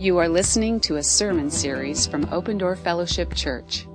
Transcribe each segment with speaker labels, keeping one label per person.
Speaker 1: You are listening to a sermon series from Open Door Fellowship Church.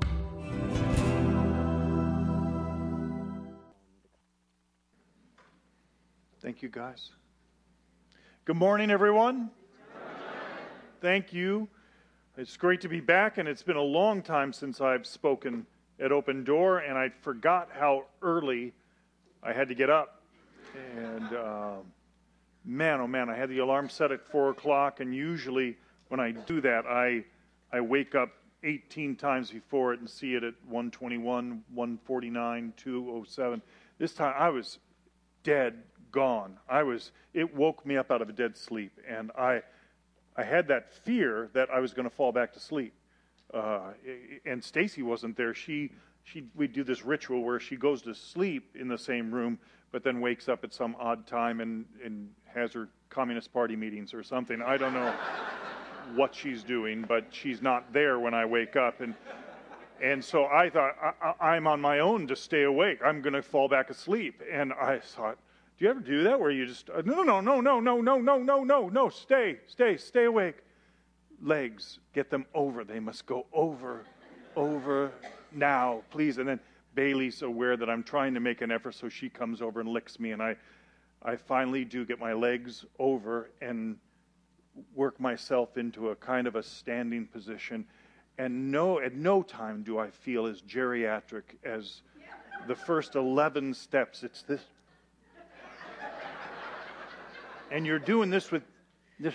Speaker 2: Thank you, guys. Good morning, everyone. Thank you. It's great to be back, and it's been a long time since I've spoken at Open Door, and I forgot how early I had to get up. And man, oh man, I had the alarm set at 4 o'clock, and usually when I do that, I wake up 18 times before it and see it at 1:21, 1:49, 2:07. This time I was dead gone. It woke me up out of a dead sleep, and I had that fear that I was going to fall back to sleep. And Stacy wasn't there. We do this ritual where she goes to sleep in the same room, but then wakes up at some odd time and has her Communist Party meetings or something. I don't know what she's doing, but she's not there when I wake up. And so I thought, I'm on my own to stay awake. I'm going to fall back asleep. And I thought, do you ever do that where you just, no, stay awake. Legs, get them over. They must go over now, please. And then Bailey's aware that I'm trying to make an effort, so she comes over and licks me. And I finally do get my legs over and work myself into a kind of a standing position. And at no time do I feel as geriatric as the first 11 steps. It's this. And you're doing this with this.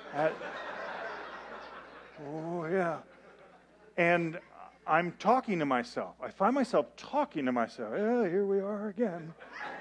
Speaker 2: Oh, yeah. And I'm talking to myself. I find myself talking to myself. Yeah, here we are again.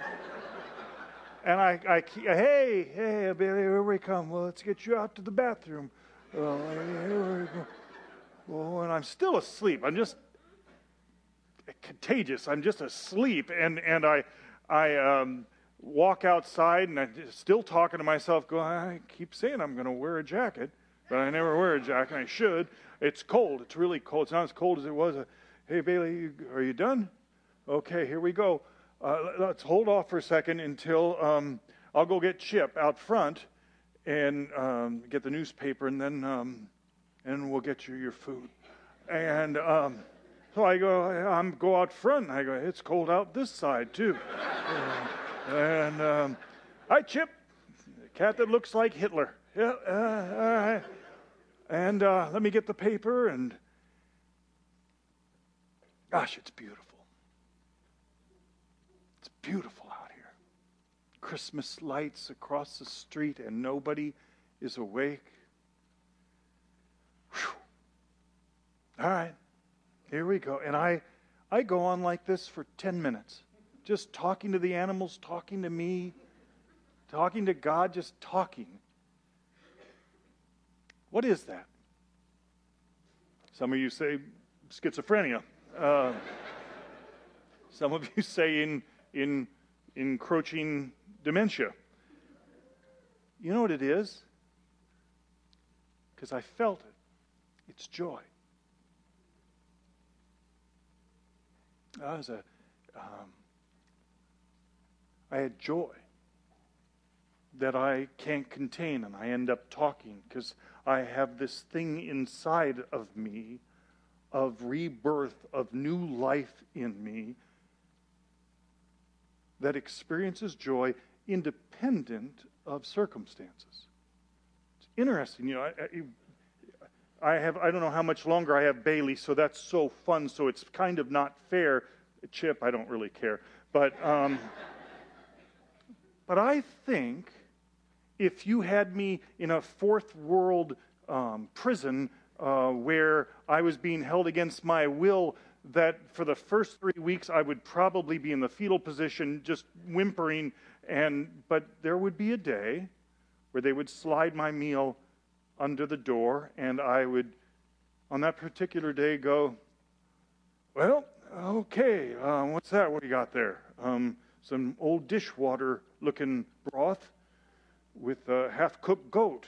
Speaker 2: And hey, Bailey, here we come. Well, let's get you out to the bathroom. Well, here we go. Well, and I'm still asleep. I'm just contagious. I'm just asleep. And I walk outside, and I'm still talking to myself, going, I keep saying I'm going to wear a jacket, but I never wear a jacket. I should. It's cold. It's really cold. It's not as cold as it was. Hey, Bailey, are you done? Okay, here we go. Let's hold off for a second until I'll go get Chip out front and get the newspaper, and then we'll get you your food. And so I go out front, and I go, it's cold out this side, too. Hi, Chip, the cat that looks like Hitler. Yeah, all right. And let me get the paper, and gosh, it's beautiful. It's beautiful out here. Christmas lights across the street, and nobody is awake. Whew. All right, here we go. And I go on like this for 10 minutes. Just talking to the animals, talking to me, talking to God, just talking. What is that? Some of you say schizophrenia. Some of you say in encroaching dementia. You know what it is? Because I felt it. It's joy. I had joy that I can't contain, and I end up talking because I have this thing inside of me of rebirth, of new life in me that experiences joy independent of circumstances. It's interesting, I don't know how much longer I have Bailey, so that's so fun, so it's kind of not fair. Chip, I don't really care. But I think if you had me in a fourth world prison where I was being held against my will, that for the first 3 weeks I would probably be in the fetal position, just whimpering, but there would be a day where they would slide my meal under the door, and I would, on that particular day, go, well, okay, what's that? What do you got there? Some old dishwater-looking broth with a half-cooked goat.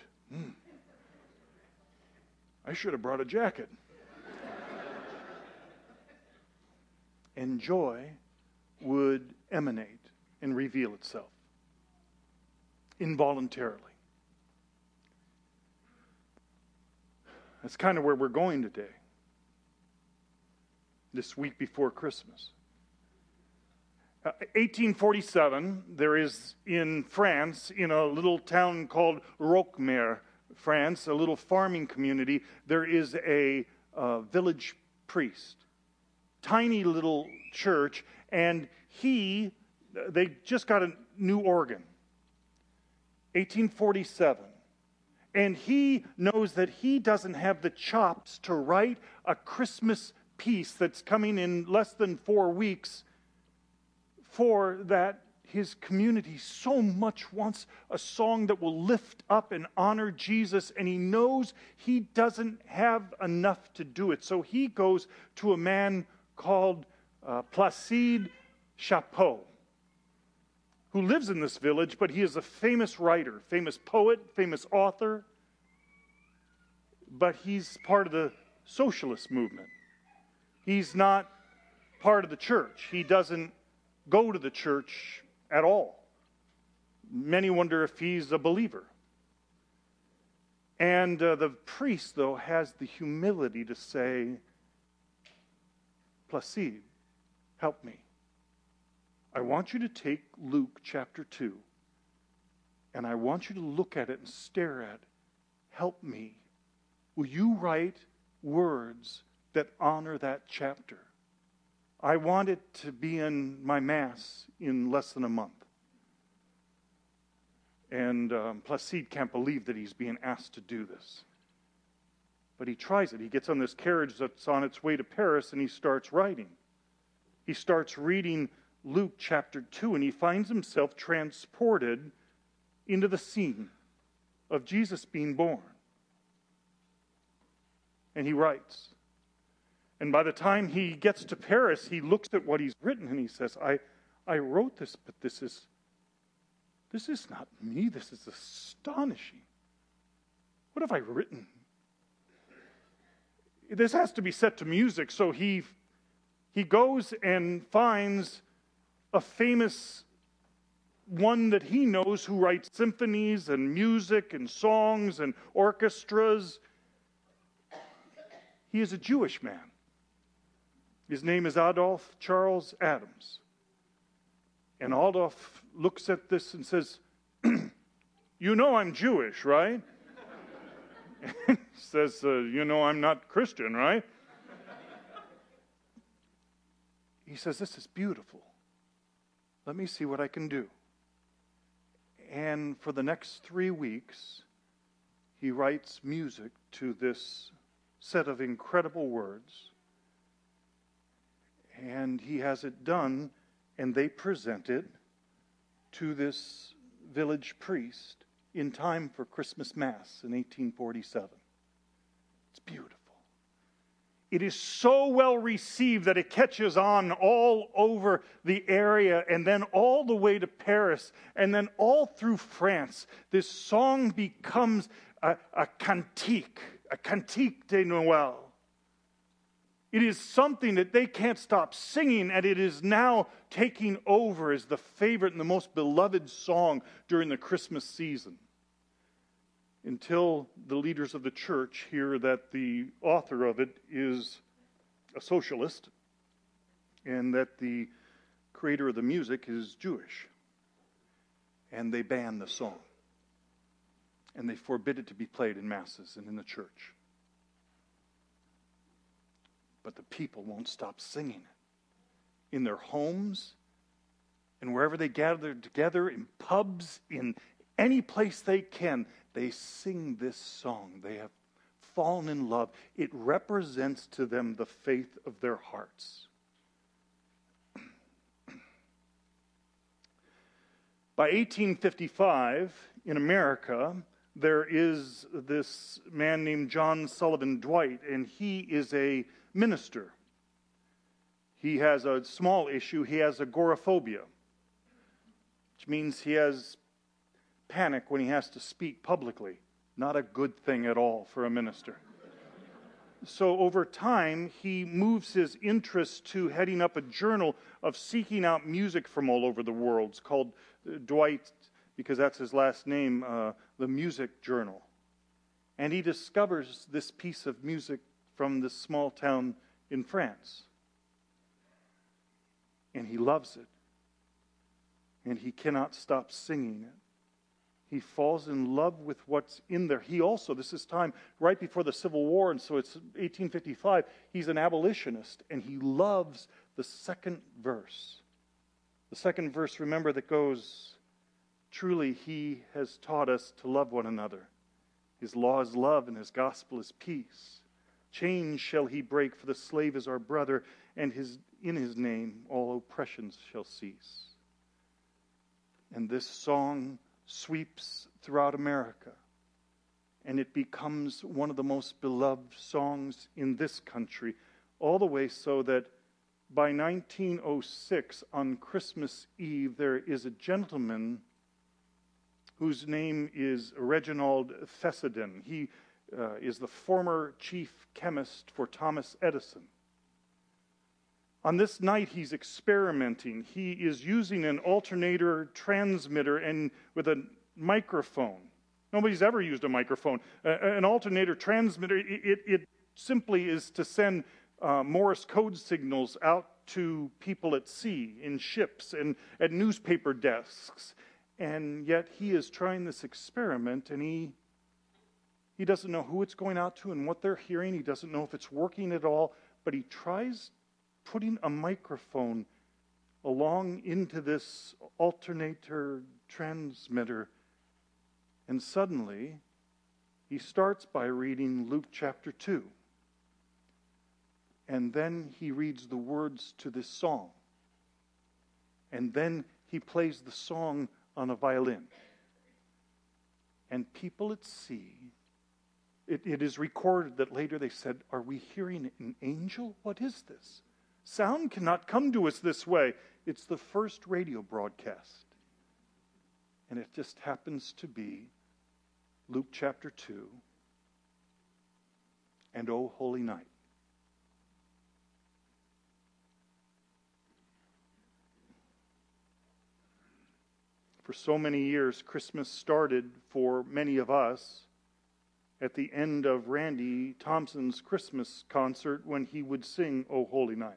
Speaker 2: I should have brought a jacket. And joy would emanate and reveal itself involuntarily. That's kind of where we're going today, this week before Christmas. 1847, there is in France, in a little town called Roquemer, France, a little farming community, there is a village priest. Tiny little church, and they just got a new organ. 1847. And he knows that he doesn't have the chops to write a Christmas piece that's coming in less than 4 weeks, for that his community so much wants a song that will lift up and honor Jesus, and he knows he doesn't have enough to do it. So he goes to a man called Placide Chappeau, who lives in this village, but he is a famous writer, famous poet, famous author, but he's part of the socialist movement. He's not part of the church. He doesn't go to the church at all. Many wonder if he's a believer. And the priest, though, has the humility to say, Placide, help me. I want you to take Luke chapter 2, and I want you to look at it and stare at it. Help me. Will you write words that honor that chapter? I want it to be in my Mass in less than a month. And Placide can't believe that he's being asked to do this. But he tries it. He gets on this carriage that's on its way to Paris, and he starts writing. He starts reading Luke chapter 2, and he finds himself transported into the scene of Jesus being born. And he writes. And by the time he gets to Paris, he looks at what he's written and he says, I wrote this, but this is not me. This is astonishing. What have I written? This has to be set to music. So he goes and finds a famous one that he knows who writes symphonies and music and songs and orchestras. He is a Jewish man. His name is Adolphe Charles Adams. And Adolphe looks at this and says, you know I'm Jewish, right? And says, you know I'm not Christian, right? He says, this is beautiful. Let me see what I can do. And for the next 3 weeks, he writes music to this set of incredible words. And he has it done, and they present it to this village priest in time for Christmas Mass in 1847. It's beautiful. It is so well received that it catches on all over the area, and then all the way to Paris, and then all through France. This song becomes a cantique de Noël. It is something that they can't stop singing, and it is now taking over as the favorite and the most beloved song during the Christmas season. Until the leaders of the church hear that the author of it is a socialist, and that the creator of the music is Jewish. And they ban the song. And they forbid it to be played in masses and in the church. But the people won't stop singing it. In their homes, and wherever they gather together, in pubs, in any place they can, they sing this song. They have fallen in love. It represents to them the faith of their hearts. By 1855, in America, there is this man named John Sullivan Dwight, and he is a minister. He has a small issue. He has agoraphobia, which means he has panic when he has to speak publicly. Not a good thing at all for a minister. So over time, he moves his interest to heading up a journal of seeking out music from all over the world. It's called Dwight, because that's his last name, the Music Journal. And he discovers this piece of music from this small town in France. And he loves it. And he cannot stop singing it. He falls in love with what's in there. He also, this is time right before the Civil War, and so it's 1855. He's an abolitionist, and he loves the second verse. The second verse, remember, that goes, "Truly he has taught us to love one another. His law is love, and his gospel is peace. Chains shall he break, for the slave is our brother, and in his name all oppressions shall cease." And this song sweeps throughout America, and it becomes one of the most beloved songs in this country, all the way so that by 1906, on Christmas Eve, there is a gentleman whose name is Reginald Fessenden. He is the former chief chemist for Thomas Edison. On this night, he's experimenting. He is using an alternator transmitter and with a microphone. Nobody's ever used a microphone. An alternator transmitter, it simply is to send Morse code signals out to people at sea, in ships, and at newspaper desks. And yet he is trying this experiment, and he doesn't know who it's going out to and what they're hearing. He doesn't know if it's working at all, but he tries putting a microphone along into this alternator transmitter. And suddenly, he starts by reading Luke chapter 2. And then he reads the words to this song. And then he plays the song on a violin. And people at sea, it is recorded that later they said, "Are we hearing an angel? What is this? Sound cannot come to us this way." It's the first radio broadcast. And it just happens to be Luke chapter 2 and O Holy Night. For so many years, Christmas started for many of us at the end of Randy Thompson's Christmas concert when he would sing O Holy Night.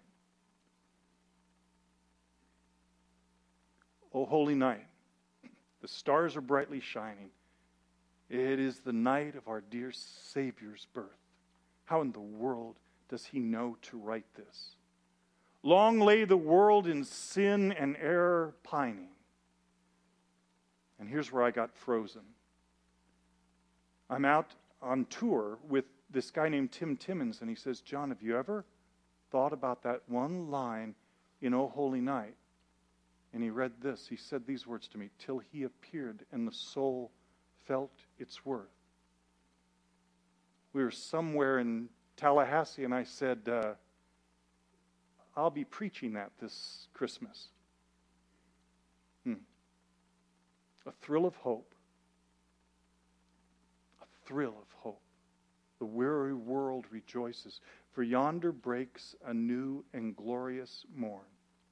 Speaker 2: O holy night, the stars are brightly shining. It is the night of our dear Savior's birth. How in the world does he know to write this? Long lay the world in sin and error pining. And here's where I got frozen. I'm out on tour with this guy named Tim Timmons, and he says, "John, have you ever thought about that one line in O Holy Night?" And he read this. He said these words to me, "Till he appeared and the soul felt its worth." We were somewhere in Tallahassee, and I said, "I'll be preaching that this Christmas." A thrill of hope. A thrill of hope. The weary world rejoices, for yonder breaks a new and glorious morn.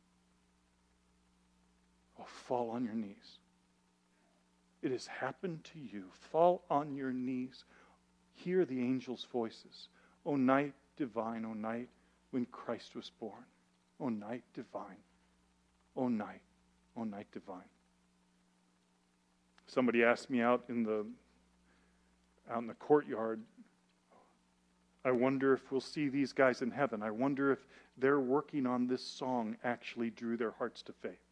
Speaker 2: Oh, fall on your knees. It has happened to you. Fall on your knees. Hear the angels' voices. O night divine, O night when Christ was born. O night divine. O night divine. Somebody asked me out in the courtyard, "I wonder if we'll see these guys in heaven. I wonder if they're working on this song actually drew their hearts to faith."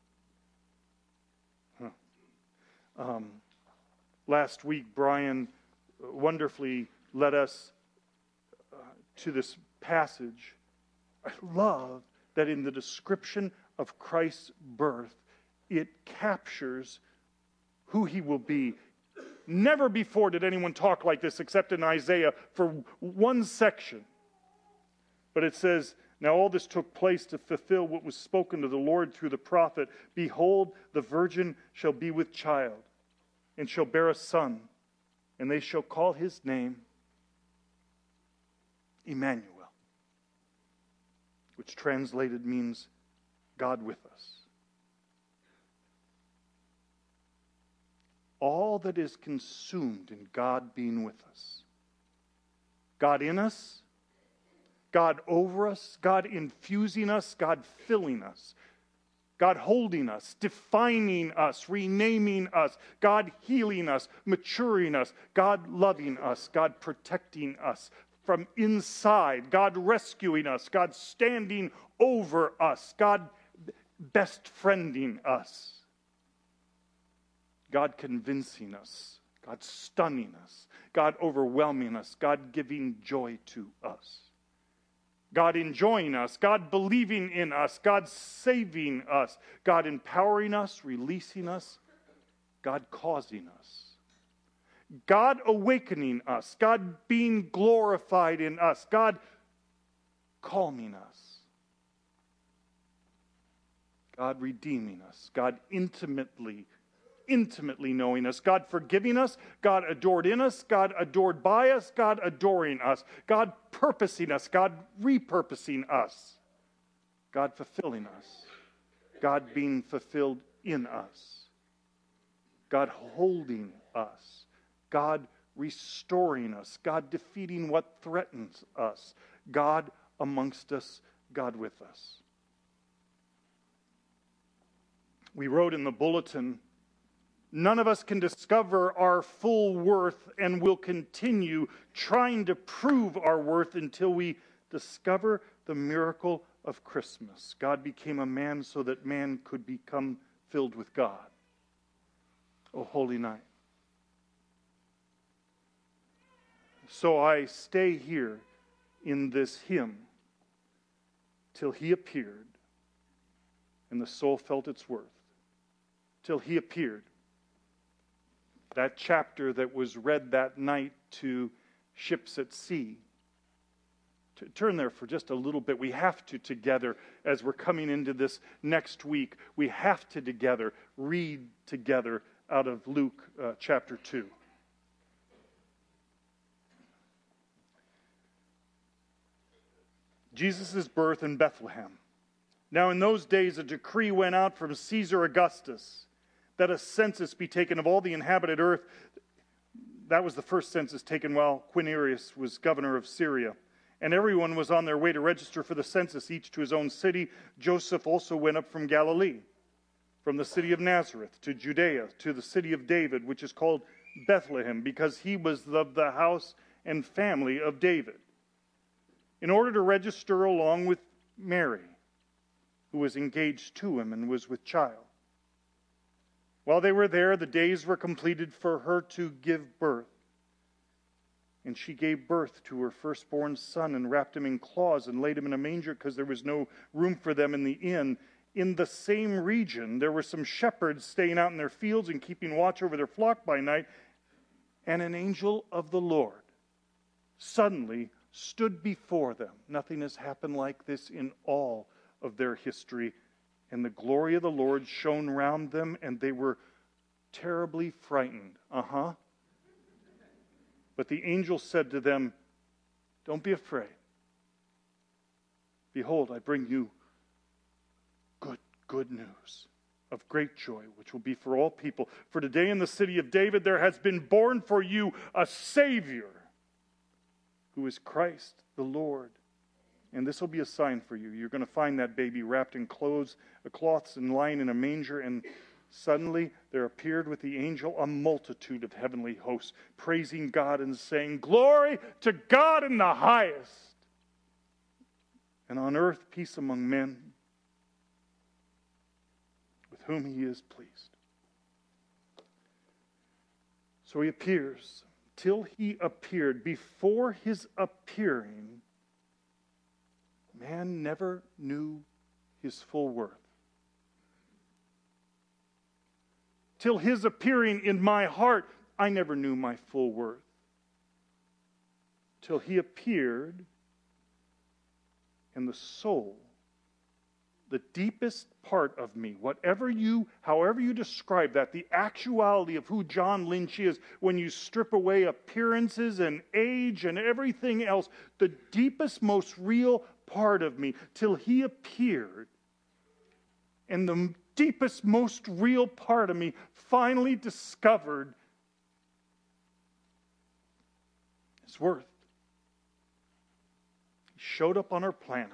Speaker 2: Last week, Brian wonderfully led us to this passage. I love that in the description of Christ's birth, it captures who he will be. Never before did anyone talk like this except in Isaiah for one section. But it says, "Now all this took place to fulfill what was spoken to the Lord through the prophet. Behold, the virgin shall be with child, and shall bear a son, and they shall call his name Emmanuel," which translated means God with us. all that is consumed in God being with us. God in us, God over us, God infusing us, God filling us, God holding us, defining us, renaming us, God healing us, maturing us, God loving us, God protecting us from inside, God rescuing us, God standing over us, God best friending us, God convincing us, God stunning us, God overwhelming us, God giving joy to us, God enjoying us, God believing in us, God saving us, God empowering us, releasing us, God causing us, God awakening us, God being glorified in us, God calming us, God redeeming us, God intimately knowing us, God forgiving us, God adored in us, God adored by us, God adoring us, God purposing us, God repurposing us, God fulfilling us, God being fulfilled in us, God holding us, God restoring us, God defeating what threatens us, God amongst us, God with us. We wrote in the bulletin, none of us can discover our full worth and will continue trying to prove our worth until we discover the miracle of Christmas. God became a man so that man could become filled with God. Oh, holy night. So I stay here in this hymn till he appeared and the soul felt its worth. Till he appeared. That chapter that was read that night to ships at sea. Turn there for just a little bit. We have to together, as we're coming into this next week, we have to together read together out of Luke chapter 2. Jesus' birth in Bethlehem. Now in those days a decree went out from Caesar Augustus that a census be taken of all the inhabited earth. That was the first census taken while Quirinius was governor of Syria. And everyone was on their way to register for the census, each to his own city. Joseph also went up from Galilee, from the city of Nazareth to Judea, to the city of David, which is called Bethlehem, because he was of the house and family of David, in order to register along with Mary, who was engaged to him and was with child. While they were there, the days were completed for her to give birth. And she gave birth to her firstborn son and wrapped him in cloths and laid him in a manger because there was no room for them in the inn. In the same region, there were some shepherds staying out in their fields and keeping watch over their flock by night. And an angel of the Lord suddenly stood before them. Nothing has happened like this in all of their history. And the glory of the Lord shone round them, and they were terribly frightened. But the angel said to them, "Don't be afraid. Behold, I bring you good news of great joy, which will be for all people. For today in the city of David there has been born for you a Savior, who is Christ the Lord. And this will be a sign for you. You're going to find that baby wrapped in cloths and lying in a manger." And suddenly there appeared with the angel a multitude of heavenly hosts, praising God and saying, "Glory to God in the highest, and on earth peace among men with whom he is pleased." So he appears. Till he appeared. Before his appearing, man never knew his full worth. Till his appearing in my heart, I never knew my full worth. Till he appeared in the soul, the deepest part of me, however you describe that, the actuality of who John Lynch is, when you strip away appearances and age and everything else, the deepest, most real part of me, till he appeared. And the deepest, most real part of me finally discovered his worth. He showed up on our planet.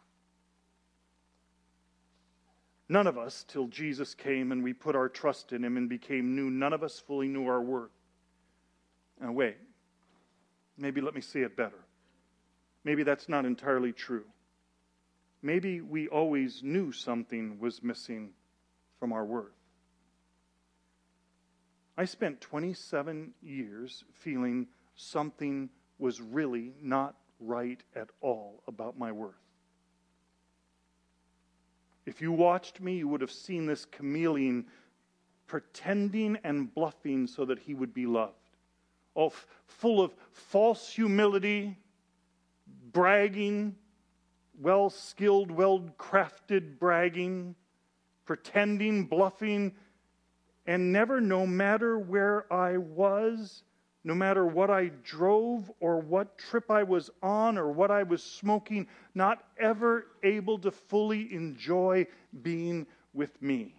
Speaker 2: None of us, till Jesus came and we put our trust in him and became new, none of us fully knew our worth. Now wait, maybe let me say it better. Maybe that's not entirely true. Maybe we always knew something was missing from our worth. I spent 27 years feeling something was really not right at all about my worth. If you watched me, you would have seen this chameleon pretending and bluffing so that he would be loved. All full of false humility, bragging, well-skilled, well-crafted bragging, pretending, bluffing, and never, no matter where I was, no matter what I drove or what trip I was on or what I was smoking, not ever able to fully enjoy being with me.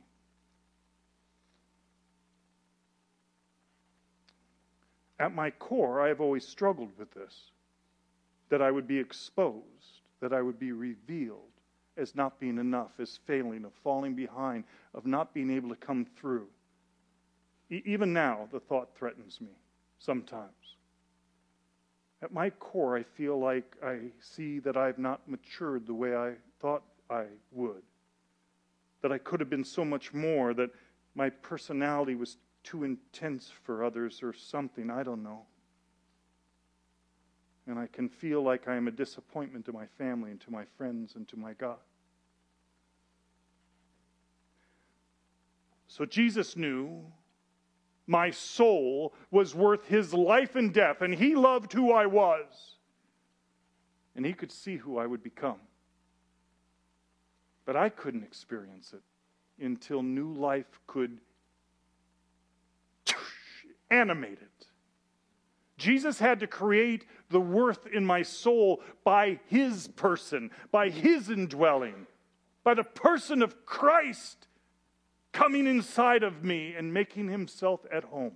Speaker 2: At my core, I have always struggled with this, that I would be exposed, that I would be revealed as not being enough, as failing, of falling behind, of not being able to come through. Even now, the thought threatens me sometimes. At my core, I feel like I see that I've not matured the way I thought I would, that I could have been so much more, that my personality was too intense for others or something, I don't know. And I can feel like I am a disappointment to my family and to my friends and to my God. So Jesus knew my soul was worth his life and death, and he loved who I was. And he could see who I would become. But I couldn't experience it until new life could animate it. Jesus had to create the worth in my soul by his person, by his indwelling, by the person of Christ coming inside of me and making himself at home.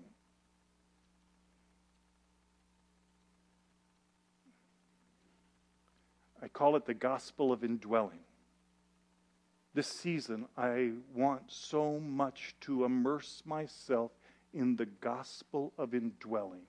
Speaker 2: I call it the gospel of indwelling. This season, I want so much to immerse myself in the gospel of indwelling.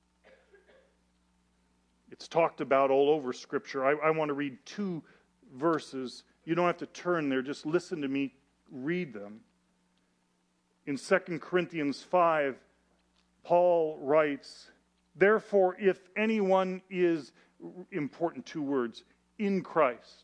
Speaker 2: It's talked about all over Scripture. I want to read 2 verses. You don't have to turn there. Just listen to me read them. In 2 Corinthians 5, Paul writes, "Therefore, if anyone is," important 2 words, "in Christ."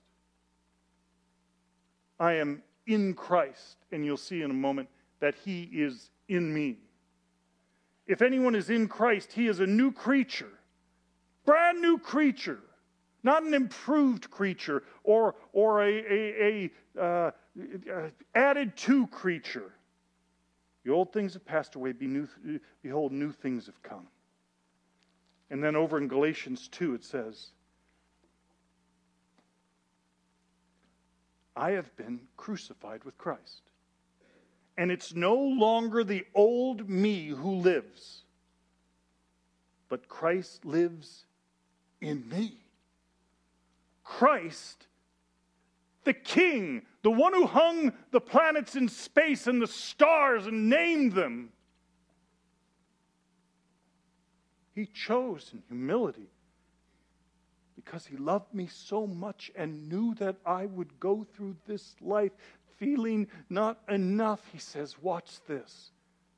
Speaker 2: I am in Christ, and you'll see in a moment that he is in me. If anyone is in Christ, he is a new creature. Brand new creature. Not an improved creature or a added to creature. The old things have passed away. Behold, new things have come. And then over in Galatians 2 it says, I have been crucified with Christ. And it's no longer the old me who lives, but Christ lives in me. Christ, the King, the one who hung the planets in space and the stars and named them, he chose in humility because he loved me so much and knew that I would go through this life feeling not enough. He says, watch this.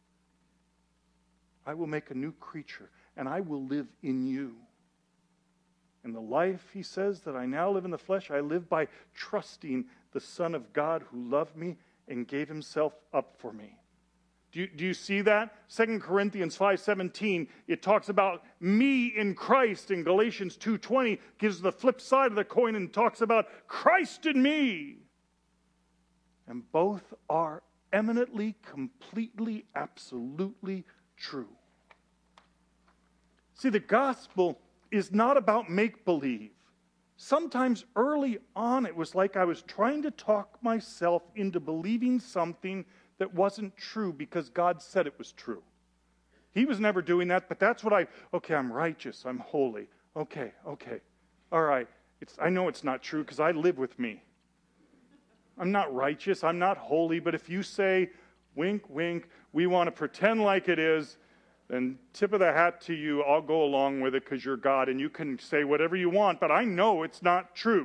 Speaker 2: I will make a new creature and I will live in you. And the life, he says, that I now live in the flesh, I live by trusting the Son of God who loved me and gave himself up for me. Do you see that? 2 Corinthians 5:17, it talks about me in Christ. In Galatians 2:20, gives the flip side of the coin and talks about Christ in me. And both are eminently, completely, absolutely true. See, the gospel is not about make-believe. Sometimes early on, it was like I was trying to talk myself into believing something that wasn't true because God said it was true. He was never doing that, but that's what I'm righteous, I'm holy. Okay, all right. I know it's not true because I live with me. I'm not righteous, I'm not holy, but if you say, wink, wink, we want to pretend like it is, then tip of the hat to you, I'll go along with it because you're God and you can say whatever you want, but I know it's not true.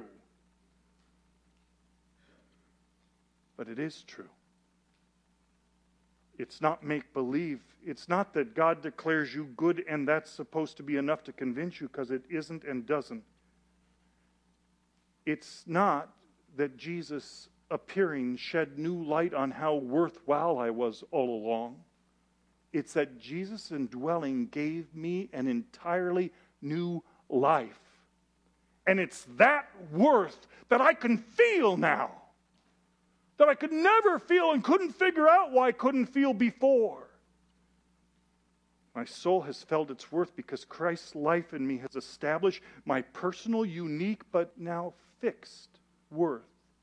Speaker 2: But it is true. It's not make-believe. It's not that God declares you good and that's supposed to be enough to convince you, because it isn't and doesn't. It's not that Jesus appearing shed new light on how worthwhile I was all along. It's that Jesus indwelling gave me an entirely new life. And it's that worth that I can feel now, that I could never feel and couldn't figure out why I couldn't feel before. My soul has felt its worth because Christ's life in me has established my personal, unique, but now fixed worth.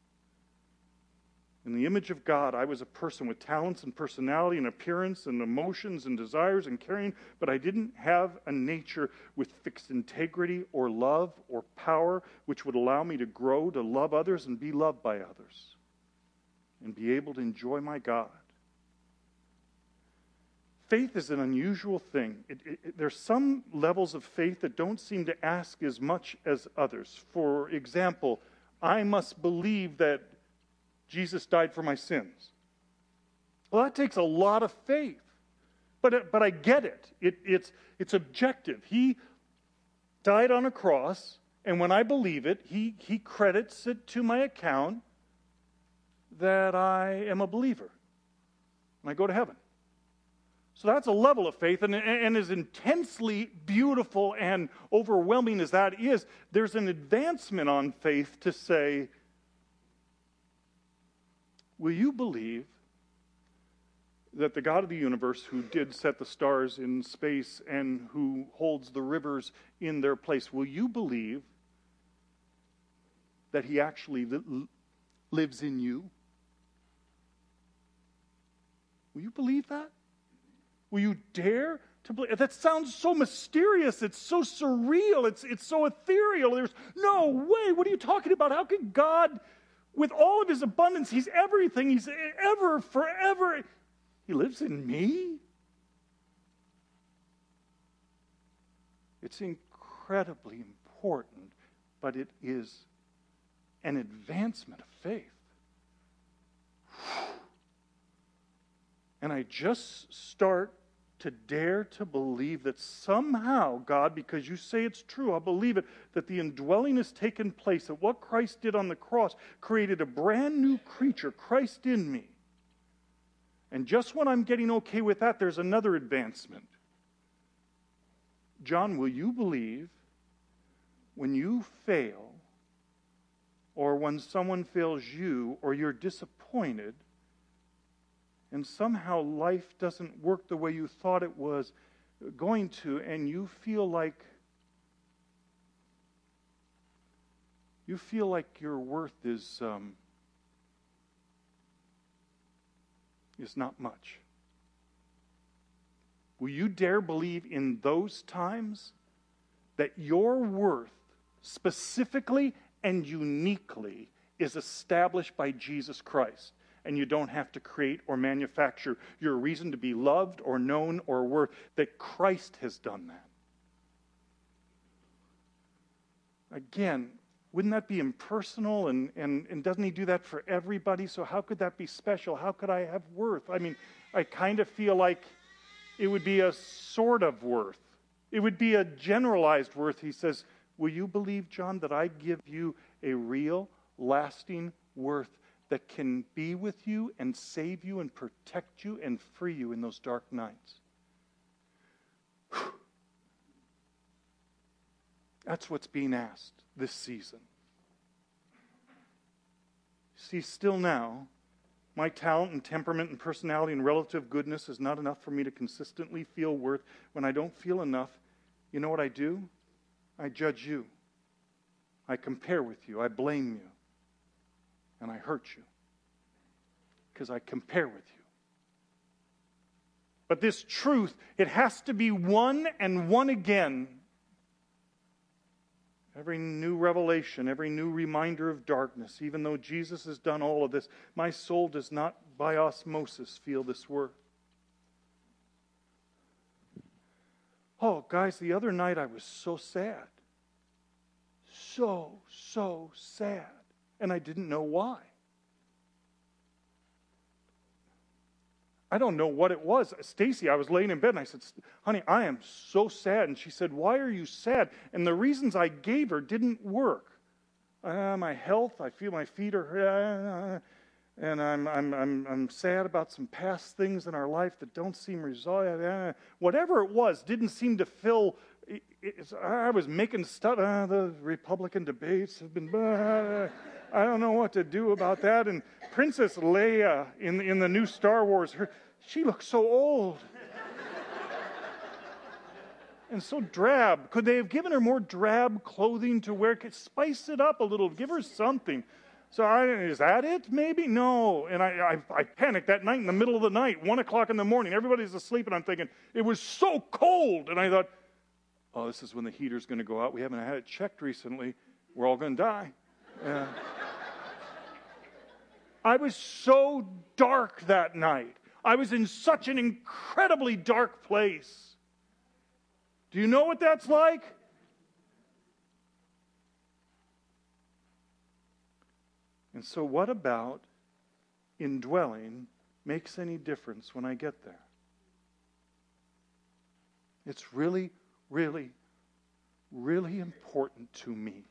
Speaker 2: In the image of God, I was a person with talents and personality and appearance and emotions and desires and caring, but I didn't have a nature with fixed integrity or love or power which would allow me to grow, to love others and be loved by others and be able to enjoy my God. Faith is an unusual thing. There's some levels of faith that don't seem to ask as much as others. For example, I must believe that Jesus died for my sins. Well, that takes a lot of faith. But I get it. It's objective. He died on a cross, and when I believe it, he credits it to my account that I am a believer. And I go to heaven. So that's a level of faith, and as intensely beautiful and overwhelming as that is, there's an advancement on faith to say, will you believe that the God of the universe, who did set the stars in space and who holds the rivers in their place, will you believe that he actually lives in you? Will you believe that? Will you dare to believe? That sounds so mysterious. It's so surreal. It's so ethereal. There's no way. What are you talking about? How can God, with all of his abundance, he's everything, he's ever, forever, he lives in me? It's incredibly important, but it is an advancement of faith. And I just start to dare to believe that somehow, God, because you say it's true, I'll believe it, that the indwelling has taken place, that what Christ did on the cross created a brand new creature, Christ in me. And just when I'm getting okay with that, there's another advancement. John, will you believe when you fail, or when someone fails you, or you're disappointed, and somehow life doesn't work the way you thought it was going to, and you feel like your worth is not much? Will you dare believe in those times that your worth specifically and uniquely is established by Jesus Christ? And you don't have to create or manufacture your reason to be loved or known or worth, that Christ has done that. Again, wouldn't that be impersonal? And doesn't he do that for everybody? So how could that be special? How could I have worth? I mean, I kind of feel like it would be a sort of worth. It would be a generalized worth. He says, will you believe, John, that I give you a real, lasting worth that can be with you and save you and protect you and free you in those dark nights? That's what's being asked this season. See, still now, my talent and temperament and personality and relative goodness is not enough for me to consistently feel worth. When I don't feel enough, you know what I do? I judge you. I compare with you. I blame you. And I hurt you. Because I compare with you. But this truth, it has to be one and one again. Every new revelation, every new reminder of darkness, even though Jesus has done all of this, my soul does not by osmosis feel this work. Oh, guys, the other night I was so sad. So sad. And I didn't know why. I don't know what it was. Stacy, I was laying in bed and I said, honey, I am so sad. And she said, why are you sad? And the reasons I gave her didn't work. My health, I feel my feet are, and I'm sad about some past things in our life that don't seem resolved. Whatever it was, didn't seem to fill. I was making stuff. The Republican debates have been. I don't know what to do about that. And Princess Leia in the new Star Wars, she looks so old. And so drab. Could they have given her more drab clothing to wear? Spice it up a little. Give her something. So is that it? Maybe? No. And I panicked that night in the middle of the night, 1 o'clock in the morning. Everybody's asleep, and I'm thinking, it was so cold. And I thought, oh, this is when the heater's going to go out. We haven't had it checked recently. We're all going to die. I was so dark that night. I was in such an incredibly dark place. Do you know what that's like? And so what about indwelling makes any difference when I get there? It's really, really, really important to me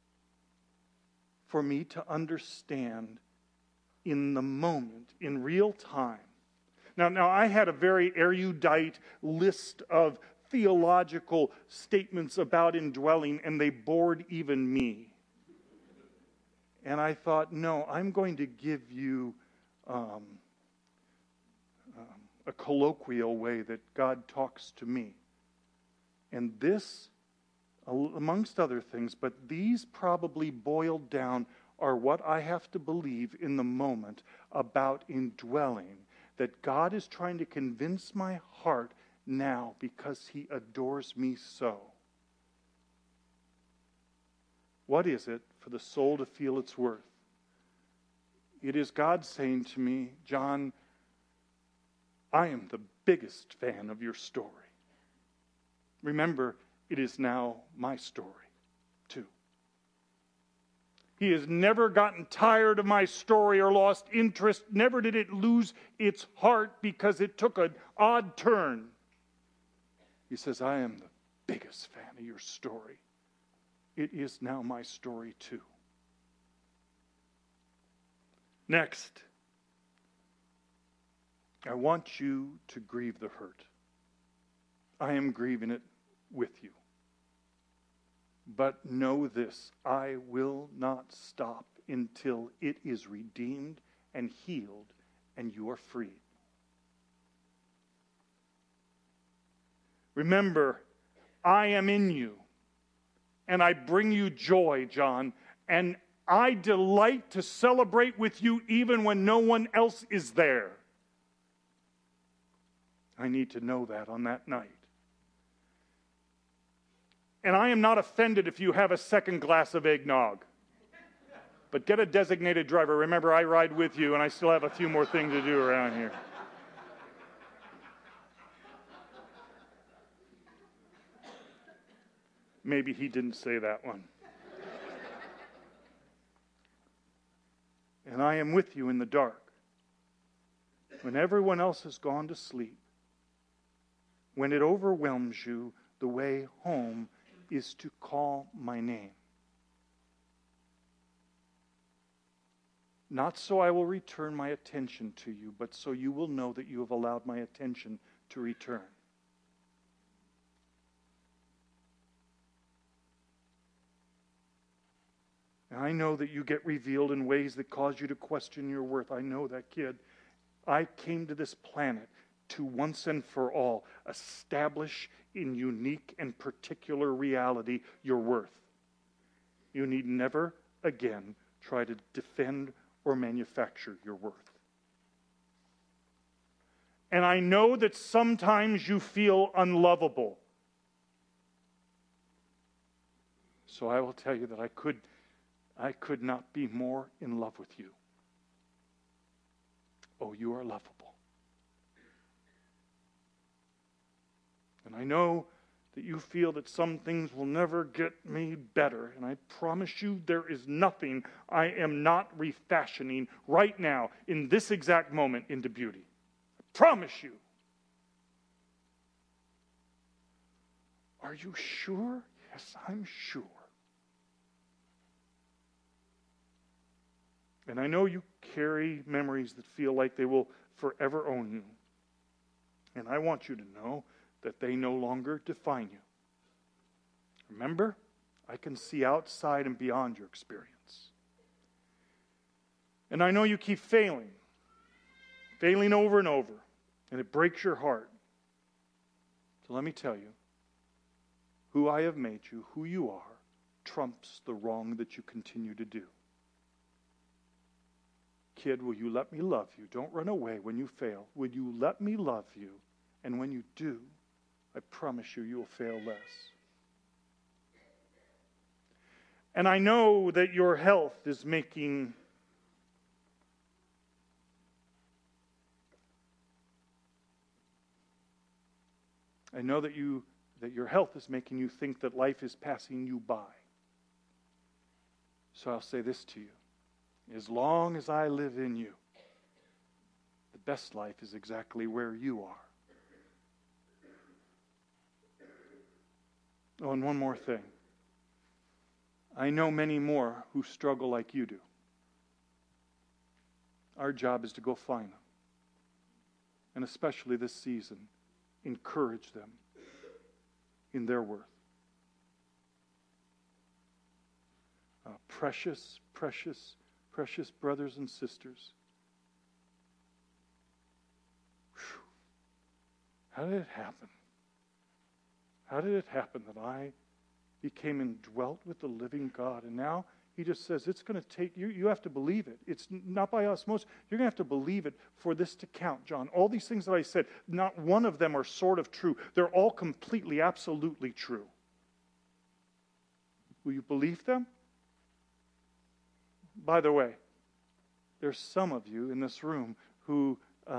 Speaker 2: for me to understand in the moment, in real time. Now I had a very erudite list of theological statements about indwelling, and they bored even me. And I thought, no, I'm going to give you a colloquial way that God talks to me. And this, amongst other things, but these probably boiled down are what I have to believe in the moment about indwelling, that God is trying to convince my heart now because he adores me so. What is it for the soul to feel its worth? It is God saying to me, John, I am the biggest fan of your story. Remember, it is now my story, too. He has never gotten tired of my story or lost interest. Never did it lose its heart because it took an odd turn. He says, I am the biggest fan of your story. It is now my story too. Next, I want you to grieve the hurt. I am grieving it with you. But know this, I will not stop until it is redeemed and healed and you are freed. Remember, I am in you, and I bring you joy, John, and I delight to celebrate with you even when no one else is there. I need to know that on that night. And I am not offended if you have a second glass of eggnog. But get a designated driver. Remember, I ride with you, and I still have a few more things to do around here. Maybe he didn't say that one. And I am with you in the dark. When everyone else has gone to sleep. When it overwhelms you, the way home is to call my name. Not so I will return my attention to you, but so you will know that you have allowed my attention to return. And I know that you get revealed in ways that cause you to question your worth. I know that, kid. I came to this planet to once and for all establish in unique and particular reality your worth. You need never again try to defend or manufacture your worth. And I know that sometimes you feel unlovable. So I will tell you that I could not be more in love with you. Oh, you are lovable. And I know that you feel that some things will never get me better. And I promise you there is nothing I am not refashioning right now in this exact moment into beauty. I promise you. Are you sure? Yes, I'm sure. And I know you carry memories that feel like they will forever own you. And I want you to know that they no longer define you. Remember, I can see outside and beyond your experience. And I know you keep failing over and over, and it breaks your heart. So let me tell you, who I have made you, who you are, trumps the wrong that you continue to do. Kid, will you let me love you? Don't run away when you fail. Will you let me love you? And when you do, I promise you, you'll fail less. And I know that your health is making your health is making you think that life is passing you by. So I'll say this to you. As long as I live in you, the best life is exactly where you are. Oh, and one more thing. I know many more who struggle like you do. Our job is to go find them. And especially this season, encourage them in their worth. Precious, precious, precious brothers and sisters. Whew. How did it happen? How did it happen that I became indwelt with the living God? And now he just says it's going to take you. You have to believe it. It's not by osmosis. You're going to have to believe it for this to count, John. All these things that I said, not one of them are sort of true. They're all completely, absolutely true. Will you believe them? By the way, there's some of you in this room who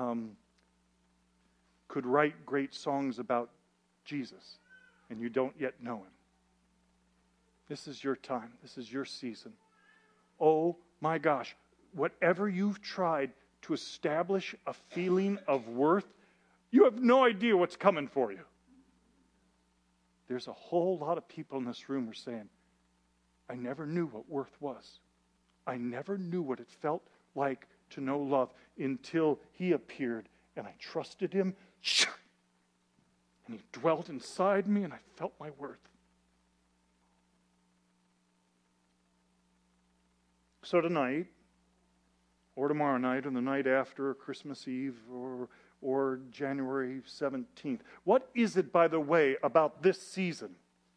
Speaker 2: could write great songs about Jesus, and you don't yet know him. This is your time. This is your season. Oh my gosh, whatever you've tried to establish a feeling of worth, you have no idea what's coming for you. There's a whole lot of people in this room who are saying, I never knew what worth was. I never knew what it felt like to know love until he appeared and I trusted him. And he dwelt inside me and I felt my worth. So tonight, or tomorrow night, or the night after, Christmas Eve, or January 17th, what is it, by the way, about this season?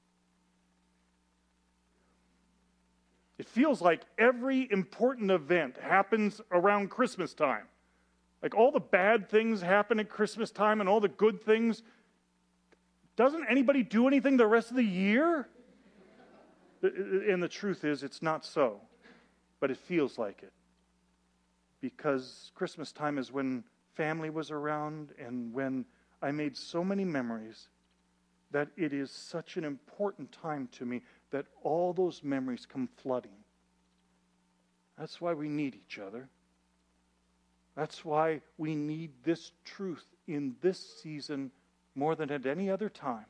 Speaker 2: It feels like every important event happens around Christmas time. Like all the bad things happen at Christmas time and all the good things. Doesn't anybody do anything the rest of the year? And the truth is, it's not so. But it feels like it. Because Christmas time is when family was around and when I made so many memories that it is such an important time to me that all those memories come flooding. That's why we need each other. That's why we need this truth in this season more than at any other time.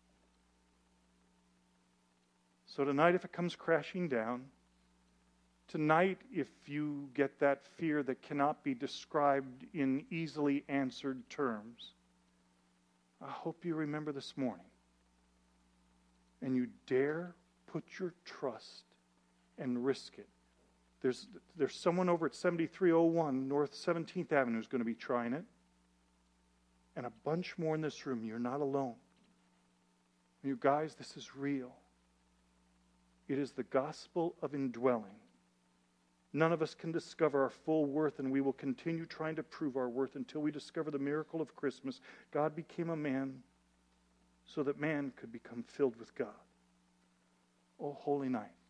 Speaker 2: So tonight, if it comes crashing down, tonight, if you get that fear that cannot be described in easily answered terms, I hope you remember this morning. And you dare put your trust and risk it. There's someone over at 7301 North 17th Avenue who's going to be trying it. And a bunch more in this room. You're not alone. You guys, this is real. It is the gospel of indwelling. None of us can discover our full worth, and we will continue trying to prove our worth until we discover the miracle of Christmas. God became a man so that man could become filled with God. Oh, holy night.